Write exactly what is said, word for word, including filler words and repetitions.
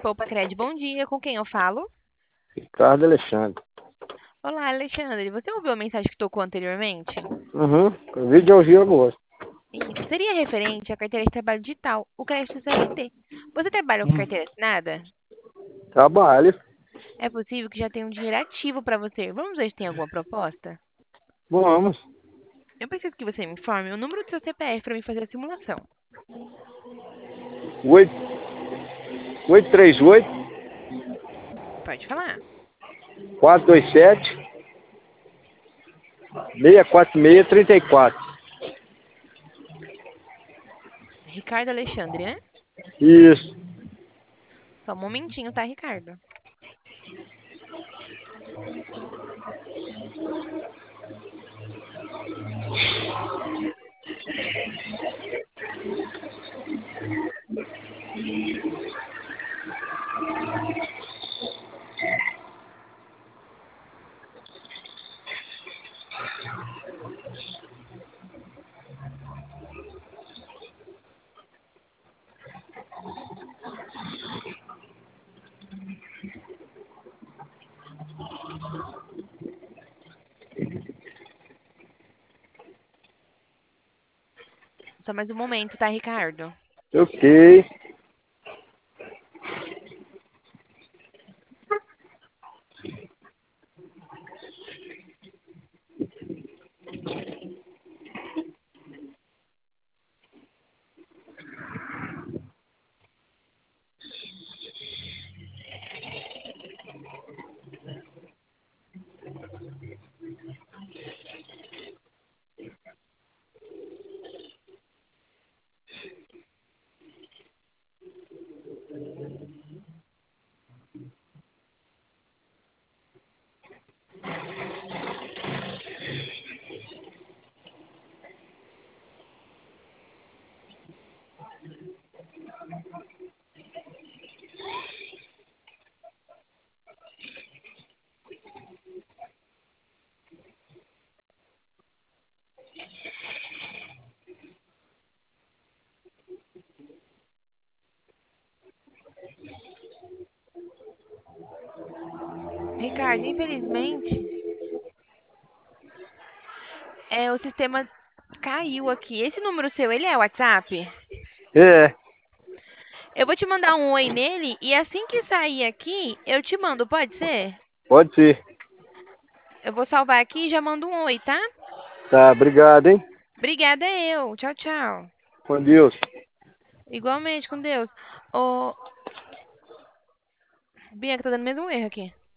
Copa Cred, bom dia. Com quem eu falo? Ricardo Alexandre. Olá, Alexandre. Você ouviu a mensagem que tocou anteriormente? Uhum. O vídeo eu vi, eu gosto. Isso. Seria referente à carteira de trabalho digital, o crédito C L T. Você trabalha com carteira assinada? Trabalho. É possível que já tenha um dinheiro ativo para você. Vamos ver se tem alguma proposta? Vamos. Eu preciso que você me informe o número do seu C P F para mim fazer a simulação. Oito, oito três oito, Pode falar. quatro dois sete, seis quatro seis, três quatro. Ricardo Alexandre, né? Isso. Só um momentinho, tá, Ricardo? Só mais um momento, tá, Ricardo? Ok. Ricardo, infelizmente, é, o sistema caiu aqui. Esse número seu, ele é WhatsApp? É, Eu vou te mandar um oi nele e assim que sair aqui, eu te mando, pode ser? pode ser. Eu vou salvar aqui e já mando um oi, tá? Tá, obrigado, hein? Obrigada eu. Tchau, tchau. Com Deus. Igualmente, com Deus. Ô, Bianca, tá dando mesmo erro aqui.